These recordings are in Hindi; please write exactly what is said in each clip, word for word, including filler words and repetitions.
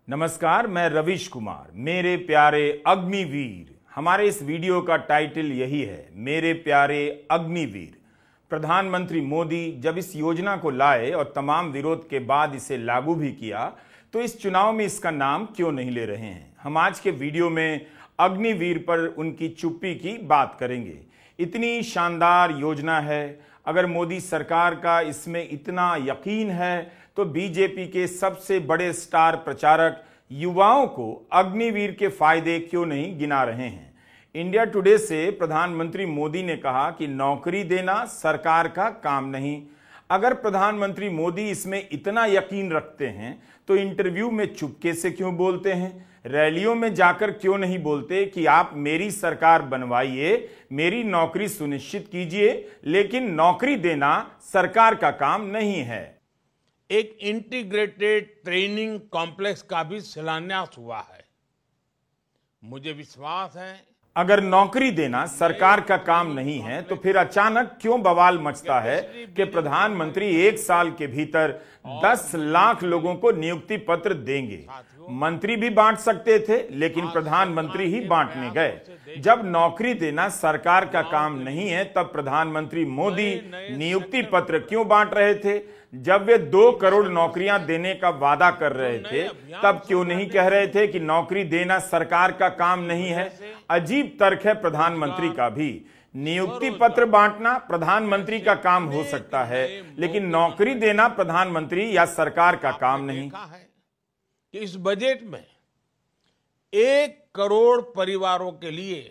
नमस्कार, मैं रविश कुमार। मेरे प्यारे अग्निवीर, हमारे इस वीडियो का टाइटल यही है, मेरे प्यारे अग्निवीर। प्रधानमंत्री मोदी जब इस योजना को लाए और तमाम विरोध के बाद इसे लागू भी किया, तो इस चुनाव में इसका नाम क्यों नहीं ले रहे हैं? हम आज के वीडियो में अग्निवीर पर उनकी चुप्पी की बात करेंगे। इतनी शानदार योजना है, अगर मोदी सरकार का इसमें इतना यकीन है तो बीजेपी के सबसे बड़े स्टार प्रचारक युवाओं को अग्निवीर के फायदे क्यों नहीं गिना रहे हैं? इंडिया टुडे से प्रधानमंत्री मोदी ने कहा कि नौकरी देना सरकार का काम नहीं। अगर प्रधानमंत्री मोदी इसमें इतना यकीन रखते हैं तो इंटरव्यू में चुपके से क्यों बोलते हैं? रैलियों में जाकर क्यों नहीं बोलते कि आप मेरी सरकार बनवाइए, मेरी नौकरी सुनिश्चित कीजिए, लेकिन नौकरी देना सरकार का काम नहीं है। एक इंटीग्रेटेड ट्रेनिंग कॉम्प्लेक्स का भी शिलान्यास हुआ है। मुझे विश्वास है अगर नौकरी देना सरकार का काम नहीं है तो फिर अचानक क्यों बवाल मचता है कि प्रधानमंत्री एक साल के भीतर दस लाख लोगों को नियुक्ति पत्र देंगे। मंत्री भी बांट सकते थे, लेकिन प्रधानमंत्री ही बांटने गए। जब नौकरी देना सरकार का काम नहीं है तब प्रधानमंत्री मोदी नियुक्ति पत्र क्यों बांट रहे थे? जब वे दो करोड़ नौकरियां देने का वादा कर रहे थे तब क्यों नहीं कह रहे थे कि नौकरी देना सरकार का काम नहीं है? अजीब तर्क है प्रधानमंत्री का भी। नियुक्ति पत्र बांटना प्रधानमंत्री का काम हो सकता है, लेकिन नौकरी देना प्रधानमंत्री या सरकार का काम नहीं। कि इस बजट में एक करोड़ परिवारों के लिए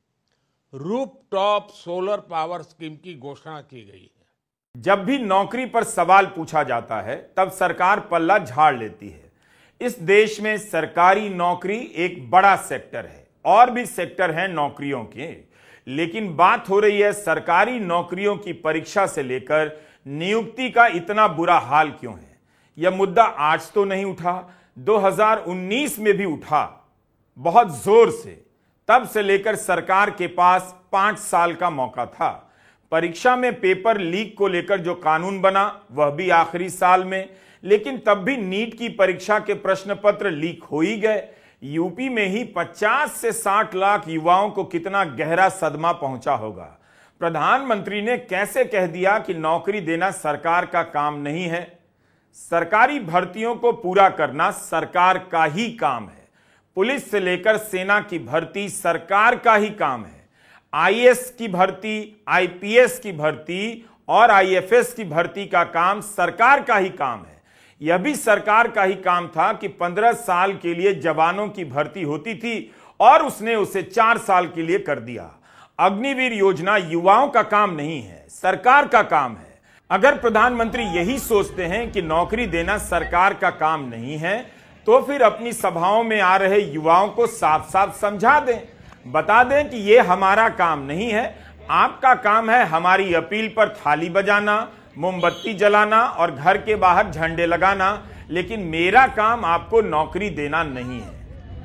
रूफटॉप सोलर पावर स्कीम की घोषणा की गई है। जब भी नौकरी पर सवाल पूछा जाता है तब सरकार पल्ला झाड़ लेती है। इस देश में सरकारी नौकरी एक बड़ा सेक्टर है, और भी सेक्टर हैं नौकरियों के, लेकिन बात हो रही है सरकारी नौकरियों की परीक्षा से लेकर नियुक्ति का इतना बुरा हाल क्यों है? यह मुद्दा आज तो नहीं उठा, दो हज़ार उन्नीस में भी उठा, बहुत जोर से। तब से लेकर सरकार के पास पांच साल का मौका था। परीक्षा में पेपर लीक को लेकर जो कानून बना वह भी आखिरी साल में, लेकिन तब भी नीट की परीक्षा के प्रश्न पत्र लीक हो ही गए। यूपी में ही पचास से साठ लाख युवाओं को कितना गहरा सदमा पहुंचा होगा। प्रधानमंत्री ने कैसे कह दिया कि नौकरी देना सरकार का काम नहीं है? सरकारी भर्तियों को पूरा करना सरकार का ही काम है। पुलिस से लेकर सेना की भर्ती सरकार का ही काम है। आई ए एस की भर्ती, आई पी एस की भर्ती और आई एफ एस की भर्ती का काम सरकार का ही काम है। यह भी सरकार का ही काम था कि पंद्रह साल के लिए जवानों की भर्ती होती थी और उसने उसे चार साल के लिए कर दिया। अग्निवीर योजना युवाओं का काम नहीं है, सरकार का काम है। अगर प्रधानमंत्री यही सोचते हैं कि नौकरी देना सरकार का काम नहीं है, तो फिर अपनी सभाओं में आ रहे युवाओं को साफ साफ समझा दें, बता दें कि यह हमारा काम नहीं है। आपका काम है हमारी अपील पर थाली बजाना, मोमबत्ती जलाना और घर के बाहर झंडे लगाना, लेकिन मेरा काम आपको नौकरी देना नहीं है।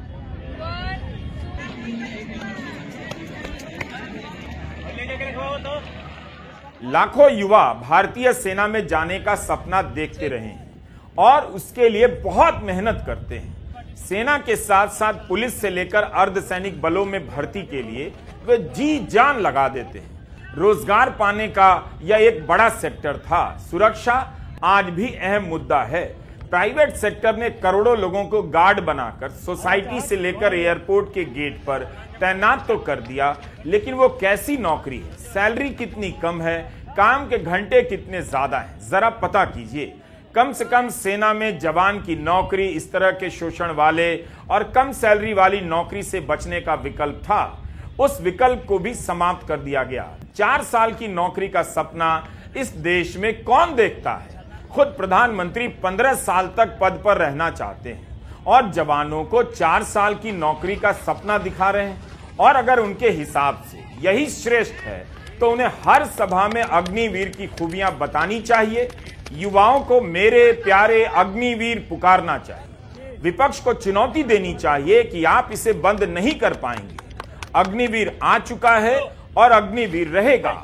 लाखों युवा भारतीय सेना में जाने का सपना देखते रहे हैं और उसके लिए बहुत मेहनत करते हैं। सेना के साथ साथ पुलिस से लेकर अर्धसैनिक बलों में भर्ती के लिए वे जी जान लगा देते हैं। रोजगार पाने का यह एक बड़ा सेक्टर था। सुरक्षा आज भी अहम मुद्दा है। प्राइवेट सेक्टर ने करोड़ों लोगों को गार्ड बनाकर सोसाइटी से लेकर एयरपोर्ट के गेट पर तैनात तो कर दिया, लेकिन वो कैसी नौकरी है? सैलरी कितनी कम है, काम के घंटे कितने ज्यादा हैं, जरा पता कीजिए। कम से कम सेना में जवान की नौकरी इस तरह के शोषण वाले और कम सैलरी वाली नौकरी से बचने का विकल्प था। उस विकल्प को भी समाप्त कर दिया गया। चार साल की नौकरी का सपना इस देश में कौन देखता है? खुद प्रधानमंत्री पंद्रह साल तक पद पर रहना चाहते हैं और जवानों को चार साल की नौकरी का सपना दिखा रहे हैं। और अगर उनके हिसाब से यही श्रेष्ठ है तो उन्हें हर सभा में अग्निवीर की खूबियां बतानी चाहिए। युवाओं को मेरे प्यारे अग्निवीर पुकारना चाहिए। विपक्ष को चुनौती देनी चाहिए कि आप इसे बंद नहीं कर पाएंगे। अग्निवीर आ चुका है और अग्निवीर रहेगा।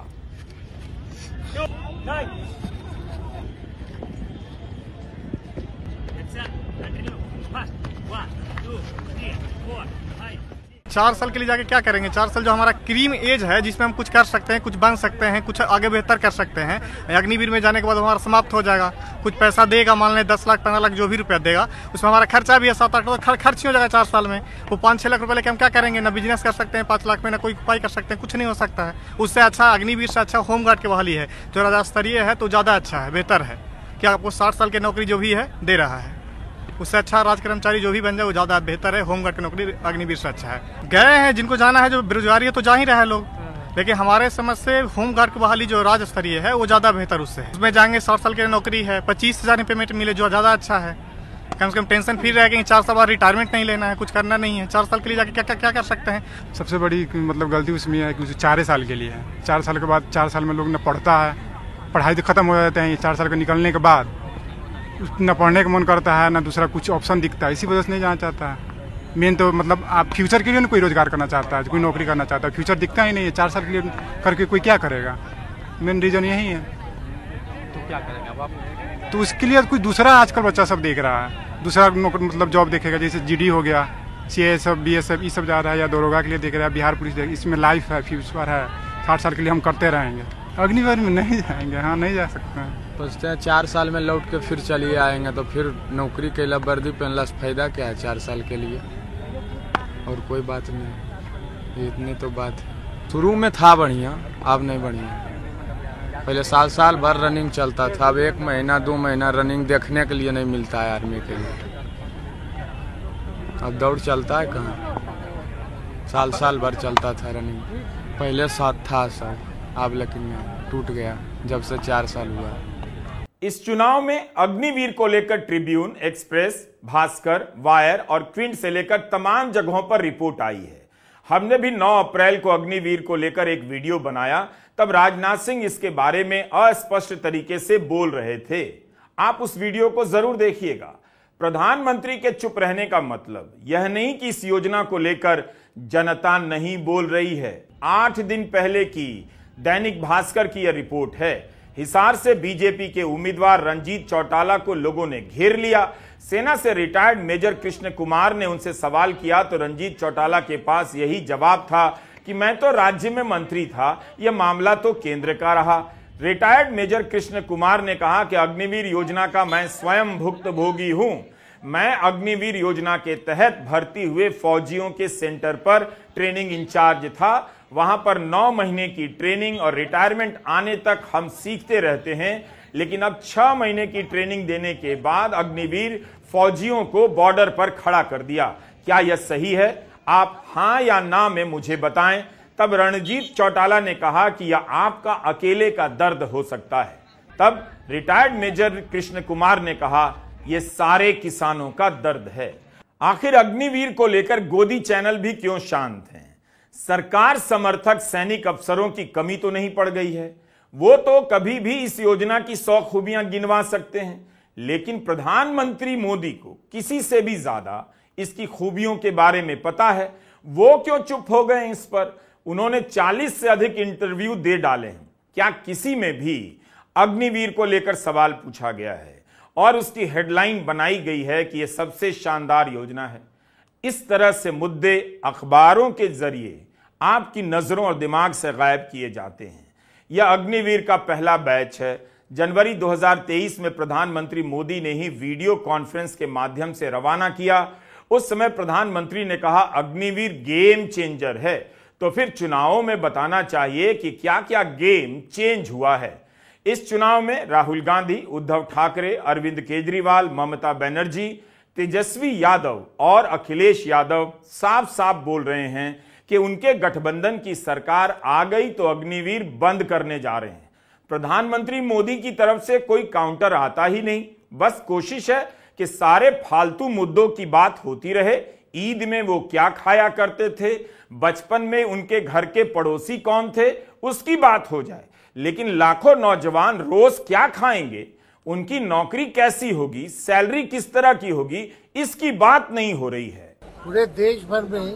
चार साल के लिए जाके क्या करेंगे? चार साल जो हमारा क्रीम एज है जिसमें हम कुछ कर सकते हैं, कुछ बन सकते हैं, कुछ आगे बेहतर कर सकते हैं, अग्निवीर में जाने के बाद हमारा समाप्त हो जाएगा। कुछ पैसा देगा, मान लें दस लाख पंद्रह लाख जो भी रुपया देगा, उसमें हमारा खर्चा भी है सात आठ लाख खर्च ही हो जाएगा चार साल में। वो पाँच छः लाख रुपये लेके हम क्या करेंगे? ना बिजनेस कर सकते हैं पाँच लाख में, ना कोई उपाय कर सकते हैं, कुछ नहीं हो सकता है। उससे अच्छा अग्निवीर से अच्छा होमगार्ड की बहाली है जो राज्य स्तरीय है, तो ज़्यादा अच्छा है, बेहतर है कि आपको साठ साल की नौकरी जो भी है दे रहा है। उससे अच्छा राज कर्मचारी जो भी बन जाए वो ज़्यादा बेहतर है। होमगार्ड की नौकरी अग्निवीर से अच्छा है। गए हैं जिनको जाना है, जो बेरोजगारी है तो जा ही रहे हैं लोग, लेकिन हमारे समझ से होमगार्ड की बहाली जो राज्य स्तरीय है वो ज़्यादा बेहतर उससे है। उसमें जाएंगे साठ साल की नौकरी है, पच्चीस हज़ार पेमेंट मिले जो ज़्यादा अच्छा है। कम से कम टेंशन फ्री रहेगा, चार साल बाद रिटायरमेंट नहीं लेना है, कुछ करना नहीं है। चार साल के लिए जाके क्या क्या क्या कर सकते हैं? सबसे बड़ी मतलब गलती उसमें है कि उसे चार साल के लिए है। चार साल के बाद चार साल में लोग न पढ़ता है, पढ़ाई तो खत्म हो जाते हैं। चार साल के निकलने के बाद न पढ़ने का मन करता है, ना दूसरा कुछ ऑप्शन दिखता है, इसी वजह से नहीं जाना चाहता है। मेन तो मतलब आप फ्यूचर के लिए ना कोई रोजगार करना चाहता है, कोई नौकरी करना चाहता है, फ्यूचर दिखता ही नहीं है। चार साल के लिए करके कोई क्या करेगा? मेन रीजन यही है। तो क्या करेंगे आप? तो उसके लिए कुछ दूसरा आजकल बच्चा सब देख रहा है, दूसरा नौकरी मतलब जॉब देखेगा, जैसे जीडी हो गया, C S F B S F ये सब जा रहा है, या दरोगा के लिए देख रहा है, बिहार पुलिस देख, इसमें लाइफ है, फ्यूचर है। साठ साल के लिए हम करते रहेंगे। अग्निवीर में नहीं जाएंगे, हाँ नहीं जा सकते हैं। सोचते हैं चार साल में लौट के फिर चलिए आएंगे, तो फिर नौकरी के लिए वर्दी पहनला से फायदा क्या है चार साल के लिए? और कोई बात नहीं, इतनी तो बात है। शुरू में था बढ़िया, अब नहीं बढ़िया। पहले साल साल भर रनिंग चलता था, अब एक महीना दो महीना रनिंग देखने के लिए नहीं मिलता है आर्मी के लिए। अब दौड़ चलता है कहाँ? साल साल भर चलता था रनिंग, पहले साथ था सर, अब लेकिन टूट गया जब से चार साल हुआ। इस चुनाव में अग्निवीर को लेकर ट्रिब्यून, एक्सप्रेस, भास्कर, वायर और क्विंट से लेकर तमाम जगहों पर रिपोर्ट आई है। हमने भी नौ अप्रैल को अग्निवीर को लेकर एक वीडियो बनाया, तब राजनाथ सिंह इसके बारे में अस्पष्ट तरीके से बोल रहे थे। आप उस वीडियो को जरूर देखिएगा। प्रधानमंत्री के चुप रहने का मतलब यह नहीं कि इस योजना को लेकर जनता नहीं बोल रही है। आठ दिन पहले की दैनिक भास्कर की यह रिपोर्ट है। हिसार से बीजेपी के उम्मीदवार रंजीत चौटाला को लोगों ने घेर लिया। सेना से रिटायर्ड मेजर कृष्ण कुमार ने उनसे सवाल किया तो रंजीत चौटाला के पास यही जवाब था कि मैं तो राज्य में मंत्री था, यह मामला तो केंद्र का रहा। रिटायर्ड मेजर कृष्ण कुमार ने कहा कि अग्निवीर योजना का मैं स्वयं भुक्तभोगी हूं। मैं अग्निवीर योजना के तहत भर्ती हुए फौजियों के सेंटर पर ट्रेनिंग इंचार्ज था। वहां पर नौ महीने की ट्रेनिंग और रिटायरमेंट आने तक हम सीखते रहते हैं, लेकिन अब छह महीने की ट्रेनिंग देने के बाद अग्निवीर फौजियों को बॉर्डर पर खड़ा कर दिया। क्या यह सही है? आप हां या ना में मुझे बताएं। तब रणजीत चौटाला ने कहा कि यह आपका अकेले का दर्द हो सकता है। तब रिटायर्ड मेजर कृष्ण कुमार ने कहा यह सारे किसानों का दर्द है। आखिर अग्निवीर को लेकर गोदी चैनल भी क्यों शांत हैं? सरकार समर्थक सैनिक अफसरों की कमी तो नहीं पड़ गई है। वो तो कभी भी इस योजना की सौ खूबियां गिनवा सकते हैं, लेकिन प्रधानमंत्री मोदी को किसी से भी ज्यादा इसकी खूबियों के बारे में पता है। वो क्यों चुप हो गए इस पर? उन्होंने चालीस से अधिक इंटरव्यू दे डाले हैं। क्या किसी में भी अग्निवीर को लेकर सवाल पूछा गया है और उसकी हेडलाइन बनाई गई है कि यह सबसे शानदार योजना है? इस तरह से मुद्दे अखबारों के जरिए आपकी नजरों और दिमाग से गायब किए जाते हैं। यह अग्निवीर का पहला बैच है। जनवरी दो हज़ार तेईस में प्रधानमंत्री मोदी ने ही वीडियो कॉन्फ्रेंस के माध्यम से रवाना किया। उस समय प्रधानमंत्री ने कहा अग्निवीर गेम चेंजर है, तो फिर चुनावों में बताना चाहिए कि क्या क्या गेम चेंज हुआ है। इस चुनाव में राहुल गांधी, उद्धव ठाकरे, अरविंद केजरीवाल, ममता बनर्जी, तेजस्वी यादव और अखिलेश यादव साफ साफ बोल रहे हैं कि उनके गठबंधन की सरकार आ गई तो अग्निवीर बंद करने जा रहे हैं। प्रधानमंत्री मोदी की तरफ से कोई काउंटर आता ही नहीं। बस कोशिश है कि सारे फालतू मुद्दों की बात होती रहे। ईद में वो क्या खाया करते थे, बचपन में उनके घर के पड़ोसी कौन थे, उसकी बात हो जाए। लेकिन लाखों नौजवान रोज क्या खाएंगे, उनकी नौकरी कैसी होगी, सैलरी किस तरह की होगी, इसकी बात नहीं हो रही है। पूरे देश भर में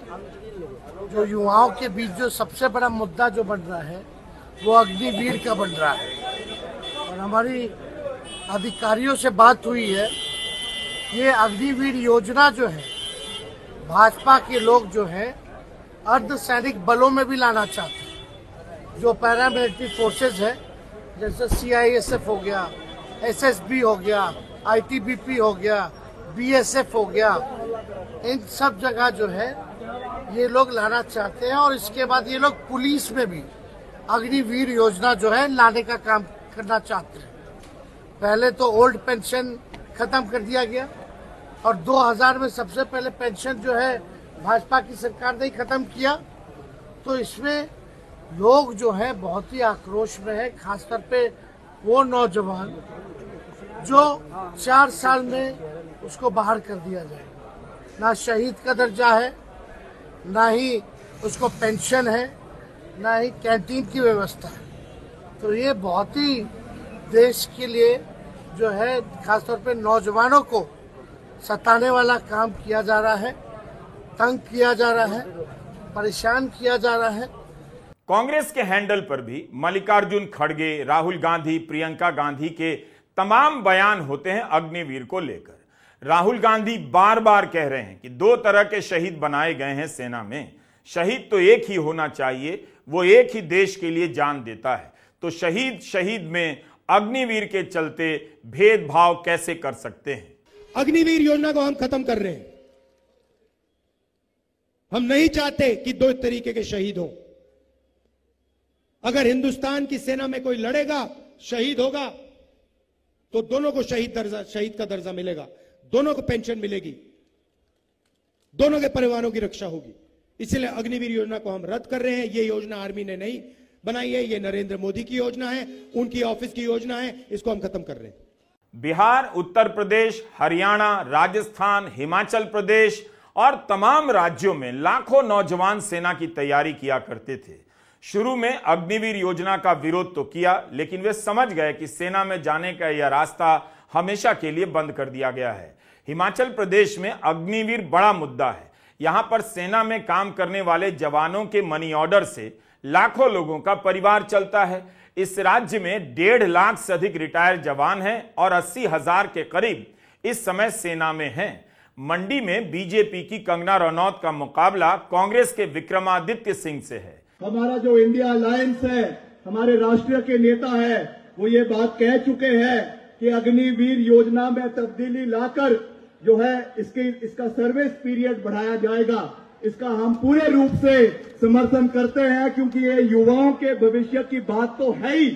जो युवाओं के बीच जो सबसे बड़ा मुद्दा जो बन रहा है वो अग्निवीर का बन रहा है। और हमारी अधिकारियों से बात हुई है, ये अग्निवीर योजना जो है भाजपा के लोग जो है अर्धसैनिक बलों में भी लाना चाहते हैं। जो पैरामिलिट्री फोर्सेस है जैसे सी आई एस एफ हो गया, एस एस बी हो गया, आई टी बी पी हो गया, बी एस एफ हो गया, इन सब जगह जो है ये लोग लाना चाहते हैं। और इसके बाद ये लोग पुलिस में भी अग्निवीर योजना जो है लाने का काम करना चाहते हैं। पहले तो ओल्ड पेंशन खत्म कर दिया गया और दो हज़ार में सबसे पहले पेंशन जो है भाजपा की सरकार ने खत्म किया। तो इसमें लोग जो है बहुत ही आक्रोश में है, खासतौर पे वो नौजवान जो चार साल में उसको बाहर कर दिया जाए। ना शहीद का दर्जा है, ना ही उसको पेंशन है, ना ही कैंटीन की व्यवस्था है। तो ये बहुत ही देश के लिए जो है खासतौर पे नौजवानों को सताने वाला काम किया जा रहा है, तंग किया जा रहा है, परेशान किया जा रहा है। कांग्रेस के हैंडल पर भी मल्लिकार्जुन खड़गे, राहुल गांधी, प्रियंका गांधी के तमाम बयान होते हैं अग्निवीर को लेकर। राहुल गांधी बार बार कह रहे हैं कि दो तरह के शहीद बनाए गए हैं सेना में, शहीद तो एक ही होना चाहिए, वो एक ही देश के लिए जान देता है। तो शहीद शहीद में अग्निवीर के चलते भेदभाव कैसे कर सकते हैं? अग्निवीर योजना को हम खत्म कर रहे हैं। हम नहीं चाहते कि दो तरीके के शहीद हो। अगर हिंदुस्तान की सेना में कोई लड़ेगा, शहीद होगा, तो दोनों को शहीद दर्जा शहीद का दर्जा मिलेगा, दोनों को पेंशन मिलेगी, दोनों के परिवारों की रक्षा होगी। इसलिए अग्निवीर योजना को हम रद्द कर रहे हैं। ये योजना आर्मी ने नहीं बनाई है, ये नरेंद्र मोदी की योजना है, उनकी ऑफिस की योजना है, इसको हम खत्म कर रहे हैं। बिहार, उत्तर प्रदेश, हरियाणा, राजस्थान, हिमाचल प्रदेश और तमाम राज्यों में लाखों नौजवान सेना की तैयारी किया करते थे। शुरू में अग्निवीर योजना का विरोध तो किया, लेकिन वे समझ गए कि सेना में जाने का यह रास्ता हमेशा के लिए बंद कर दिया गया है। हिमाचल प्रदेश में अग्निवीर बड़ा मुद्दा है। यहां पर सेना में काम करने वाले जवानों के मनी ऑर्डर से लाखों लोगों का परिवार चलता है। इस राज्य में डेढ़ लाख से अधिक रिटायर्ड जवान हैं और अस्सी हजार के करीब इस समय सेना में हैं। मंडी में बीजेपी की कंगना रनौत का मुकाबला कांग्रेस के विक्रमादित्य सिंह से है। हमारा जो इंडिया अलायंस है, हमारे राष्ट्रीय के नेता है, वो ये बात कह चुके हैं कि अग्निवीर योजना में तब्दीली लाकर जो है इसकी इसका सर्विस पीरियड बढ़ाया जाएगा। इसका हम पूरे रूप से समर्थन करते हैं, क्योंकि ये युवाओं के भविष्य की बात तो है ही,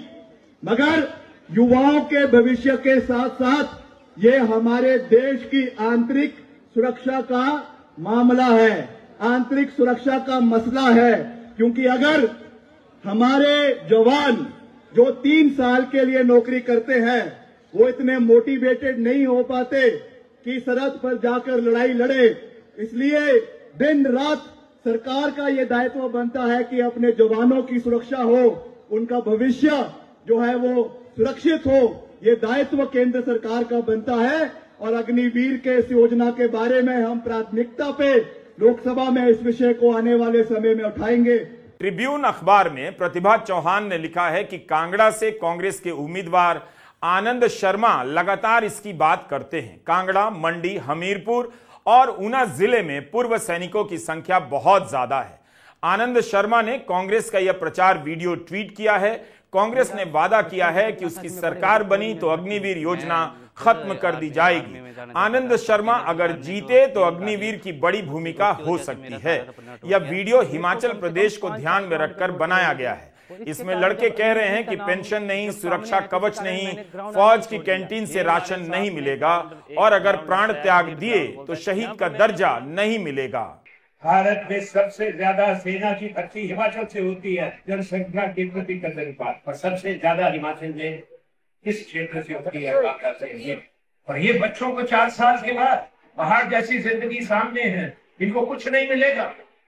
मगर युवाओं के भविष्य के साथ साथ ये हमारे देश की आंतरिक सुरक्षा का मामला है, आंतरिक सुरक्षा का मसला है। क्योंकि अगर हमारे जवान जो तीन साल के लिए नौकरी करते हैं वो इतने मोटिवेटेड नहीं हो पाते कि सरहद पर जाकर लड़ाई लड़े, इसलिए दिन रात सरकार का ये दायित्व बनता है कि अपने जवानों की सुरक्षा हो, उनका भविष्य जो है वो सुरक्षित हो। ये दायित्व केंद्र सरकार का बनता है और अग्निवीर के इस योजना के बारे में हम प्राथमिकता पे लोकसभा में इस विषय को आने वाले समय में उठाएंगे। ट्रिब्यून अखबार में प्रतिभा चौहान ने लिखा है कि कांगड़ा से कांग्रेस के उम्मीदवार आनंद शर्मा लगातार इसकी बात करते हैं। कांगड़ा, मंडी, हमीरपुर और ऊना जिले में पूर्व सैनिकों की संख्या बहुत ज्यादा है। आनंद शर्मा ने कांग्रेस का यह प्रचार वीडियो ट्वीट किया है। कांग्रेस ने वादा किया है कि उसकी सरकार बनी तो अग्निवीर योजना खत्म कर दी जाएगी। आनंद शर्मा अगर जीते तो अग्निवीर की बड़ी भूमिका हो सकती है। यह वीडियो हिमाचल प्रदेश को ध्यान में रखकर बनाया गया है। इसमें लड़के कह रहे हैं कि पेंशन नहीं, सुरक्षा कवच नहीं, फौज की कैंटीन से राशन नहीं मिलेगा और अगर प्राण त्याग दिए तो शहीद का दर्जा नहीं मिलेगा। भारत में सबसे ज्यादा सेना की भर्ती हिमाचल से होती है जनसंख्या के प्रति अनुपात, और सबसे ज्यादा हिमाचल में किस क्षेत्र से होती है। और ये बच्चों को चार साल के बाद बाहर जैसी जिंदगी सामने है, इनको कुछ नहीं मिलेगा,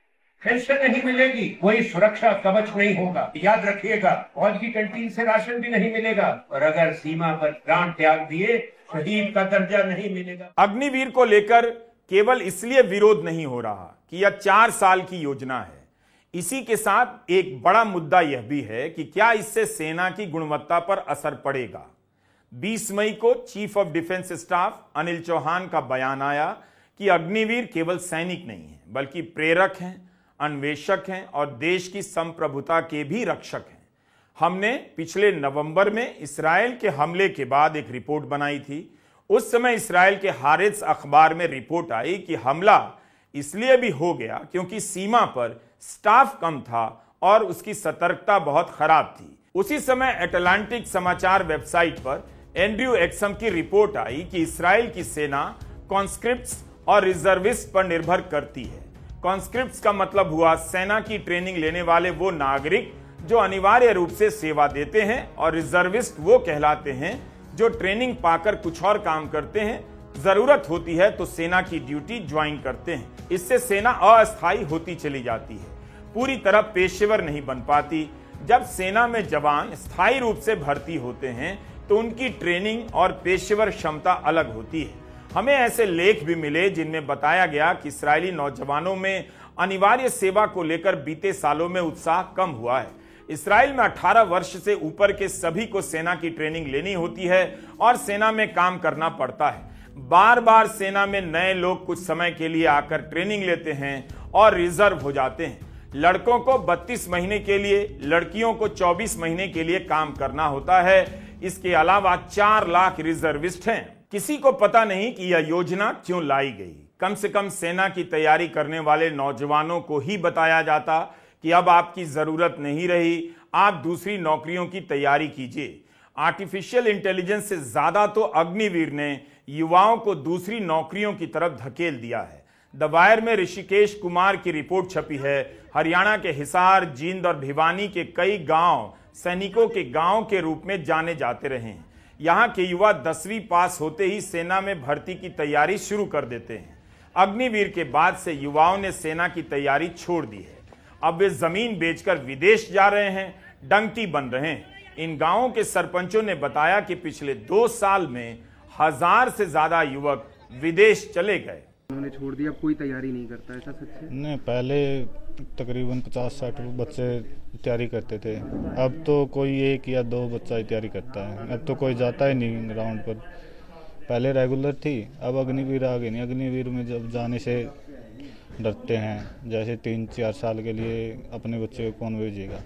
पेंशन नहीं मिलेगी, कोई सुरक्षा कवच नहीं होगा। याद रखिएगा, फौज की कैंटीन से राशन भी नहीं मिलेगा और अगर सीमा पर प्राण त्याग दिए शहीद का दर्जा नहीं मिलेगा। अग्निवीर को लेकर केवल इसलिए विरोध नहीं हो रहा कि यह चार साल की योजना है, इसी के साथ एक बड़ा मुद्दा यह भी है कि क्या इससे सेना की गुणवत्ता पर असर पड़ेगा। बीस मई को chief of defence staff Anil Chauhan का बयान आया कि अग्निवीर केवल सैनिक नहीं है, बल्कि प्रेरक हैं, अन्वेषक हैं और देश की संप्रभुता के भी रक्षक हैं। हमने पिछले नवंबर में इस्राएल के हमले के बाद एक रिपोर्ट बनाई थी। उस समय इस्राएल के हारेत्स अखबार में रिपोर्ट आई कि हमला इसलिए भी हो गया क्योंकि सीमा पर स्टाफ कम था और उसकी सतर्कता बहुत खराब थी। उसी समय अटलांटिक समाचार वेबसाइट पर एंड्रयू एक्सम की रिपोर्ट आई कि इस्राएल की सेना कॉन्स्क्रिप्ट्स और रिजर्विस्ट पर निर्भर करती है। कॉन्स्क्रिप्ट्स का मतलब हुआ सेना की ट्रेनिंग लेने वाले वो नागरिक जो अनिवार्य रूप से सेवा देते हैं, और रिजर्विस्ट वो कहलाते हैं जो ट्रेनिंग पाकर कुछ और काम करते हैं, जरूरत होती है तो सेना की ड्यूटी ज्वाइन करते हैं। इससे सेना अस्थायी होती चली जाती है, पूरी तरह पेशेवर नहीं बन पाती। जब सेना में जवान स्थायी रूप से भर्ती होते हैं तो उनकी ट्रेनिंग और पेशेवर क्षमता अलग होती है। हमें ऐसे लेख भी मिले जिनमें बताया गया कि इस्राएली नौजवानों में अनिवार्य सेवा को लेकर बीते सालों में उत्साह कम हुआ है। इस्राएल में अठारह वर्ष से ऊपर के सभी को सेना की ट्रेनिंग लेनी होती है और सेना में काम करना पड़ता है। बार बार सेना में नए लोग कुछ समय के लिए आकर ट्रेनिंग लेते हैं और रिजर्व हो जाते हैं। लड़कों को बत्तीस महीने के लिए, लड़कियों को चौबीस महीने के लिए काम करना होता है। इसके अलावा चार लाख रिजर्विस्ट हैं। किसी को पता नहीं कि यह योजना क्यों लाई गई। कम से कम सेना की तैयारी करने वाले नौजवानों को ही बताया जाता कि अब आपकी जरूरत नहीं रही, आप दूसरी नौकरियों की तैयारी कीजिए। आर्टिफिशियल इंटेलिजेंस से ज्यादा तो अग्निवीर ने युवाओं को दूसरी नौकरियों की तरफ धकेल दिया है। द वायर में ऋषिकेश कुमार की रिपोर्ट छपी है। हरियाणा के हिसार, जींद और भिवानी के कई गांव सैनिकों के गांव के रूप में जाने जाते रहे हैं। यहाँ के युवा दसवीं पास होते ही सेना में भर्ती की तैयारी शुरू कर देते हैं। अग्निवीर के बाद से युवाओं ने सेना की तैयारी छोड़ दी है। अब वे जमीन बेचकर विदेश जा रहे हैं, डंकी बन रहे हैं। इन गांवों के सरपंचों ने बताया कि पिछले दो साल में हजार से ज्यादा युवक विदेश चले गए। उन्होंने छोड़ दिया, कोई तैयारी नहीं करता, ऐसा सच है? नहीं, पहले तकरीबन पचास साठ बच्चे तैयारी करते थे, अब तो कोई एक या दो बच्चा ही तैयारी करता है। अब तो कोई जाता ही नहीं ग्राउंड पर। पहले रेगुलर थी, अब अग्निवीर आ गई नहीं। अग्निवीर में जब जाने से डरते हैं, जैसे तीन चार साल के लिए अपने बच्चे को कौन भेजेगा,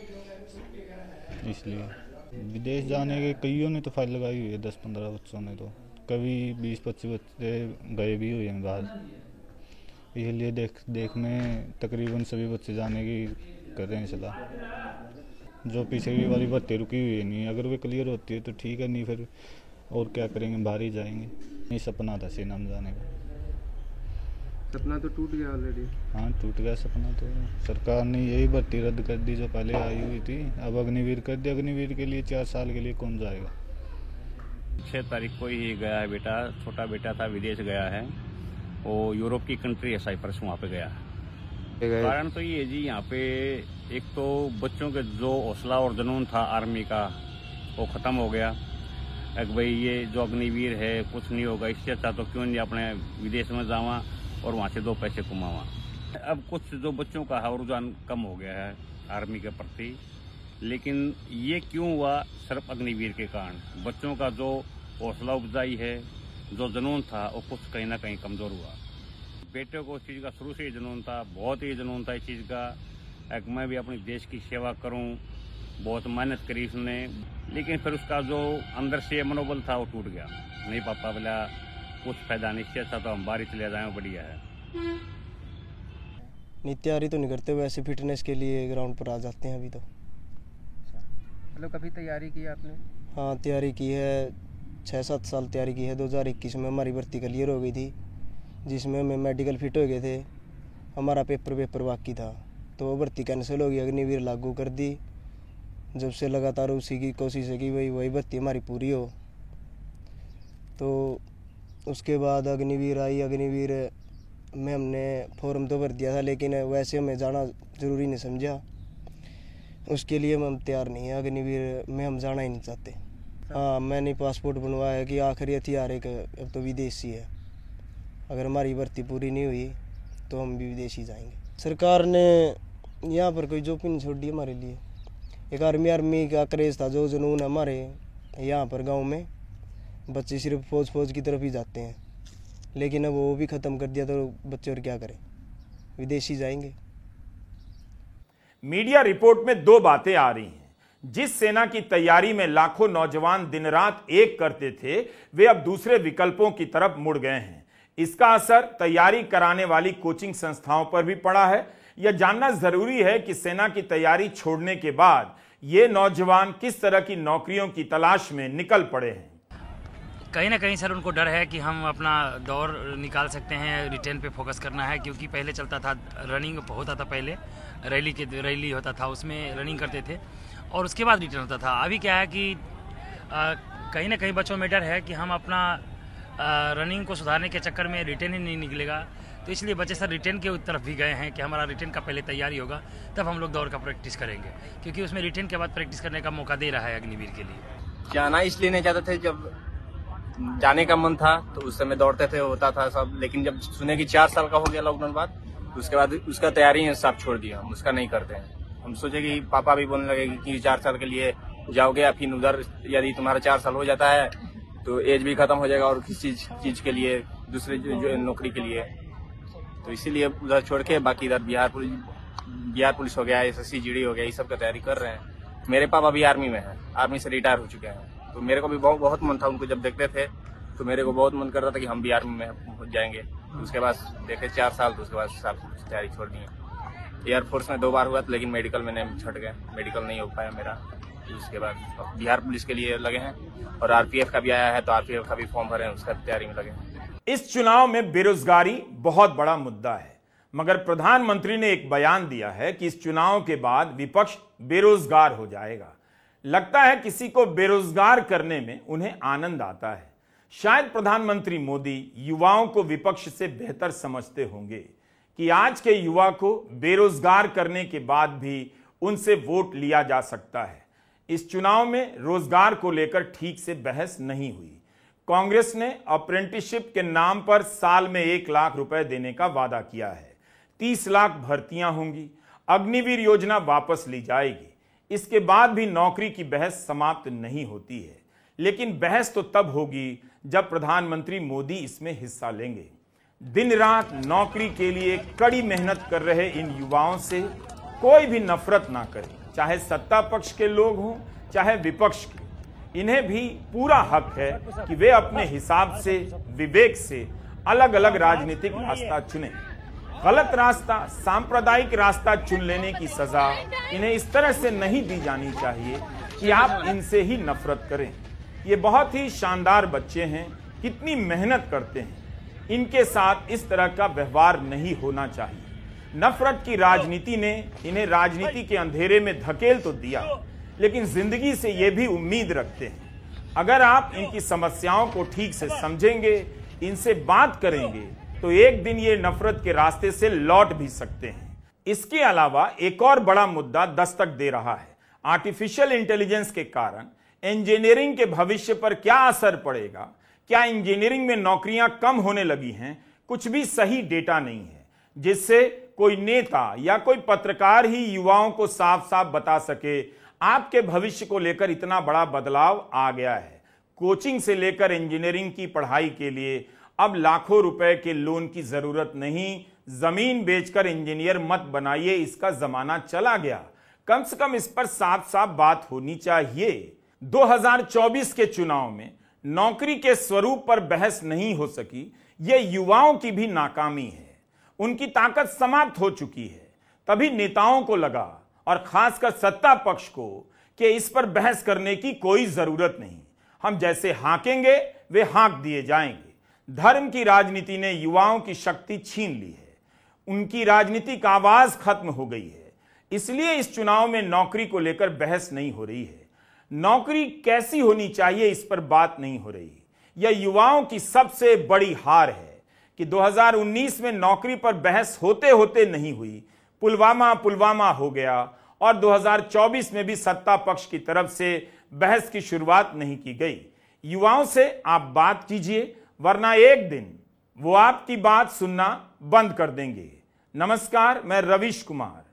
इसलिए विदेश जाने के कईयों ने तो फाइल लगाई हुई है, दस पंद्रह बच्चों ने तो, कभी बीस पच्चीस बच्चे गए भी हुए हैं बाहर। इसलिए देख देख में तकरीबन सभी बच्चे जाने की कर रहे हैं सलाह। जो पीछे की वाली भर्ती रुकी हुई है नहीं, अगर वे क्लियर होती है तो ठीक है, नहीं फिर और क्या करेंगे, बाहर ही जाएंगे। ये सपना था सेना में जाने का। सपना तो टूट गया ऑलरेडी। हाँ, टूट गया सपना तो। सरकार ने यही भर्ती रद्द कर दी जो पहले आई हुई थी, अब अग्निवीर कर दी। अग्निवीर के लिए चार साल के लिए कौन जाएगा? छः तारीख को ही गया है बेटा, छोटा बेटा था, विदेश गया है। वो यूरोप की कंट्री है साइप्रस, वहाँ पे गया है। कारण तो ये जी, यहाँ पे एक तो बच्चों के जो हौसला और जुनून था आर्मी का, वो खत्म हो गया। एक भाई ये जो अग्निवीर है कुछ नहीं होगा, इससे अच्छा तो क्यों नहीं अपने विदेश में जावा और वहाँ से दो पैसे कमावा। अब कुछ जो बच्चों का है रुझान कम हो गया है आर्मी के प्रति, लेकिन ये क्यों हुआ? सिर्फ अग्निवीर के कारण बच्चों का जो हौसला अफजाई है, जो जुनून था, वो कुछ कहीं ना कहीं कमजोर हुआ। बेटे को इस चीज़ का शुरू से ही जुनून था, बहुत ही जुनून था इस चीज़ का। एक मैं भी अपने देश की सेवा करूं, बहुत मेहनत करी उसने, लेकिन फिर उसका जो अंदर से मनोबल था वो टूट गया। नहीं पापा बोला कुछ फायदा नहीं, इससे अच्छा तो हम बाहर ही चले जाएं, बढ़िया है। नहीं, तैयारी तो नहीं करते, वैसे फिटनेस के लिए ग्राउंड पर आ जाते हैं अभी तो। मतलब कभी तैयारी की आपने? हाँ, तैयारी की है, छः सात साल तैयारी की है। दो हज़ार इक्कीस में हमारी भर्ती क्लियर हो गई थी, जिसमें हमें मेडिकल फिट हो गए थे। हमारा पेपर पेपर बाकी था, तो वो भर्ती कैंसिल हो गई। अग्निवीर लागू कर दी। जब से लगातार उसी की कोशिश है कि वही वही भर्ती हमारी पूरी हो। तो उसके बाद अग्निवीर आई। अग्निवीर में हमने फॉर्म तो भर दिया था, लेकिन वैसे हमें जाना ज़रूरी नहीं समझा। उसके लिए हम तैयार नहीं है, अग्निवीर में हम जाना ही नहीं चाहते। हाँ, मैंने पासपोर्ट बनवाया कि आखिरी हथियार एक अब तो विदेशी है। अगर हमारी भर्ती पूरी नहीं हुई तो हम भी विदेशी जाएंगे। सरकार ने यहाँ पर कोई जॉब ही नहीं छोड़ दी हमारे लिए। एक आर्मी आर्मी का क्रेज़ था, जो जुनून हमारे यहाँ पर गांव में बच्चे सिर्फ फौज फौज की तरफ ही जाते हैं, लेकिन अब वो भी ख़त्म कर दिया तो बच्चे और क्या करें, विदेशी जाएंगे। मीडिया रिपोर्ट में दो बातें आ रही हैं। जिस सेना की तैयारी में लाखों नौजवान दिन रात एक करते थे, वे अब दूसरे विकल्पों की तरफ मुड़ गए हैं। इसका असर तैयारी कराने वाली कोचिंग संस्थाओं पर भी पड़ा है। यह जानना जरूरी है कि सेना की तैयारी छोड़ने के बाद ये नौजवान किस तरह की नौकरियों की तलाश में निकल पड़े हैं। कहीं ना कहीं सर उनको डर है कि हम अपना दौर निकाल सकते हैं, रिटेन पे फोकस करना है, क्योंकि पहले चलता था रनिंग होता था, पहले रैली के रैली होता था, उसमें रनिंग करते थे और उसके बाद रिटर्न होता था। अभी क्या है कि आ, कहीं ना कहीं बच्चों में डर है कि हम अपना आ, रनिंग को सुधारने के चक्कर में रिटेन ही नहीं निकलेगा, तो इसलिए बच्चे सर रिटेन के तरफ भी गए हैं कि हमारा रिटेन का पहले तैयारी होगा तब हम लोग दौड़ का प्रैक्टिस करेंगे, क्योंकि उसमें रिटेन के बाद प्रैक्टिस करने का मौका दे रहा है अग्निवीर के लिए। जाना इसलिए नहीं चाहते थे, जब जाने का मन था तो उस समय दौड़ते थे, होता था सब, लेकिन जब सुने कि चार साल का हो गया लॉकडाउन बाद, तो उसके बाद उसका तैयारी सब छोड़ दिया, हम उसका नहीं करते हैं। हम सोचे कि पापा भी बोलने लगे कि चार साल के लिए जाओगे या फिर उधर यदि तुम्हारा चार साल हो जाता है तो एज भी खत्म हो जाएगा और किसी चीज चीज के लिए दूसरे जो, जो नौकरी के लिए, तो इसीलिए उधर छोड़ के बाकी इधर बिहार पुलिस बिहार पुलिस हो गया, S S C G D हो गया, ये सब का तैयारी कर रहे हैं। मेरे पापा भी आर्मी में है, आर्मी से रिटायर हो चुके हैं, तो मेरे को भी बहुत बहुत मन था, उनको जब देखते थे तो मेरे को बहुत मन कर रहा था कि हम भी आर्मी में जाएंगे। तो उसके बाद देखे चार साल, तो उसके बाद साल तैयारी छोड़ दी। एयरफोर्स में दो बार हुआ था, लेकिन मेडिकल में नहीं छट गए, मेडिकल नहीं हो पाया मेरा। उसके बाद बिहार पुलिस के लिए लगे हैं और आरपीएफ का भी आया है, तो आरपीएफ का भी फॉर्म भरे हैं, उसका तैयारी में लगे हैं। इस चुनाव में बेरोजगारी बहुत बड़ा मुद्दा है, मगर प्रधानमंत्री ने एक बयान दिया है कि इस चुनाव के बाद विपक्ष बेरोजगार हो जाएगा। लगता है किसी को बेरोजगार करने में उन्हें आनंद आता है। शायद प्रधानमंत्री मोदी युवाओं को विपक्ष से बेहतर समझते होंगे कि आज के युवा को बेरोजगार करने के बाद भी उनसे वोट लिया जा सकता है। इस चुनाव में रोजगार को लेकर ठीक से बहस नहीं हुई। कांग्रेस ने अप्रेंटिसशिप के नाम पर साल में एक लाख रुपए देने का वादा किया है। तीस लाख भर्तियां होंगी, अग्निवीर योजना वापस ली जाएगी। इसके बाद भी नौकरी की बहस समाप्त नहीं होती है, लेकिन बहस तो तब होगी जब प्रधानमंत्री मोदी इसमें हिस्सा लेंगे। दिन रात नौकरी के लिए कड़ी मेहनत कर रहे इन युवाओं से कोई भी नफरत ना करे, चाहे सत्ता पक्ष के लोग हों चाहे विपक्ष के। इन्हें भी पूरा हक है कि वे अपने हिसाब से, विवेक से अलग अलग राजनीतिक रास्ता चुनें। गलत रास्ता, सांप्रदायिक रास्ता चुन लेने की सजा इन्हें इस तरह से नहीं दी जानी चाहिए कि आप इनसे ही नफरत करें। ये बहुत ही शानदार बच्चे हैं, कितनी मेहनत करते हैं, इनके साथ इस तरह का व्यवहार नहीं होना चाहिए। नफरत की राजनीति ने इन्हें राजनीति के अंधेरे में धकेल तो दिया, लेकिन जिंदगी से ये भी उम्मीद रखते हैं। अगर आप इनकी समस्याओं को ठीक से समझेंगे, इनसे बात करेंगे, तो एक दिन ये नफरत के रास्ते से लौट भी सकते हैं। इसके अलावा एक और बड़ा मुद्दा दस्तक दे रहा है। आर्टिफिशियल इंटेलिजेंस के कारण इंजीनियरिंग के भविष्य पर क्या असर पड़ेगा, क्या इंजीनियरिंग में नौकरियां कम होने लगी हैं, कुछ भी सही डेटा नहीं है जिससे कोई नेता या कोई पत्रकार ही युवाओं को साफ साफ बता सके आपके भविष्य को लेकर इतना बड़ा बदलाव आ गया है। कोचिंग से लेकर इंजीनियरिंग की पढ़ाई के लिए अब लाखों रुपए के लोन की जरूरत नहीं, जमीन बेचकर इंजीनियर मत बनाइए, इसका जमाना चला गया। कम से कम इस पर साफ साफ बात होनी चाहिए। दो हज़ार चौबीस के चुनाव में नौकरी के स्वरूप पर बहस नहीं हो सकी, यह युवाओं की भी नाकामी है। उनकी ताकत समाप्त हो चुकी है। तभी नेताओं को लगा, और खासकर सत्ता पक्ष को, कि इस पर बहस करने की कोई जरूरत नहीं, हम जैसे हांकेंगे वे हाँक दिए जाएंगे। धर्म की राजनीति ने युवाओं की शक्ति छीन ली है, उनकी राजनीतिक आवाज खत्म हो गई है। इसलिए इस चुनाव में नौकरी को लेकर बहस नहीं हो रही है। नौकरी कैसी होनी चाहिए इस पर बात नहीं हो रही। यह युवाओं की सबसे बड़ी हार है कि दो हज़ार उन्नीस में नौकरी पर बहस होते होते नहीं हुई, पुलवामा पुलवामा हो गया, और दो हज़ार चौबीस में भी सत्ता पक्ष की तरफ से बहस की शुरुआत नहीं की गई। युवाओं से आप बात कीजिए, वरना एक दिन वो आपकी बात सुनना बंद कर देंगे। नमस्कार, मैं रवीश कुमार।